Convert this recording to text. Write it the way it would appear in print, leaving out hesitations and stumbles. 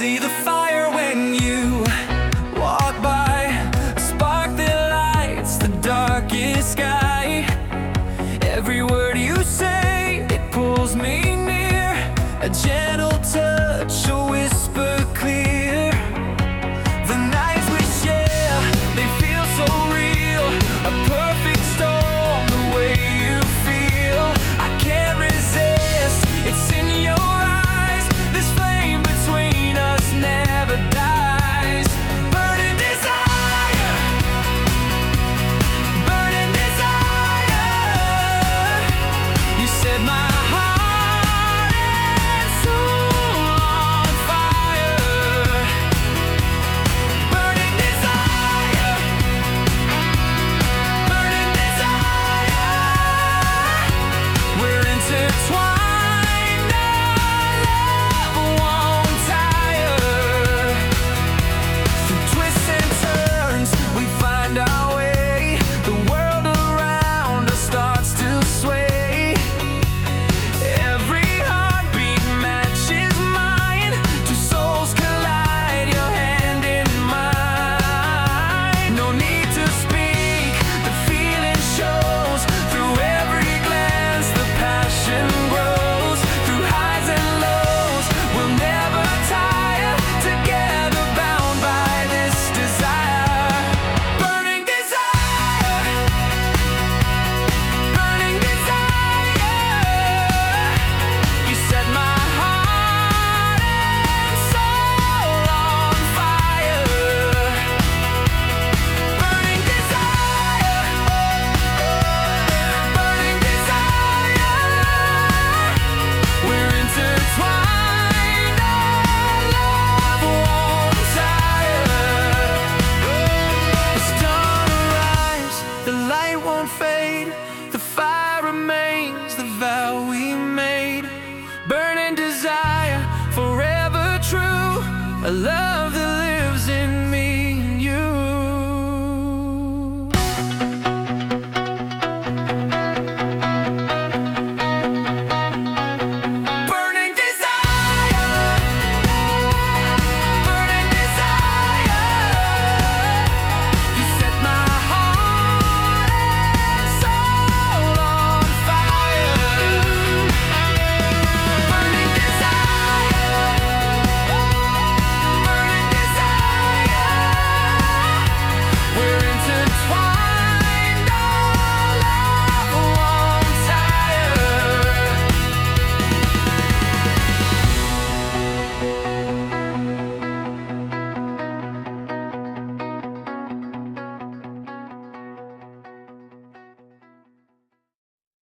see the fire when you walk by, a spark that lights the darkest sky. Every word you say, it pulls me near, a gentle touch, a whisper clear. The nights we share, they feel so real, a perfect storm, the way you feel. I can't resist, it's in your eyes, this flame between us never dies. Burning desire, burning desire. You set my heart and soul on fire. Burning desire, burning desire. We're intertwined, our love won't tire. Through twists and turns, we find our way. The world around us starts to sway. Every heartbeat matches mine. Two souls collide, your hand in mine. No need to speak, the feeling shows. Through every glance, the passion grows. Through highs and lows, we'll never tire. Together bound by this desire. Burning desire, burning desire. You set my heart and soul on fire. Burning desire, burning desire. We're intertwined, our love won't tire. The sun rise, the light won't fade, the fire remains, the vow we made. Burning desire, forever true, a love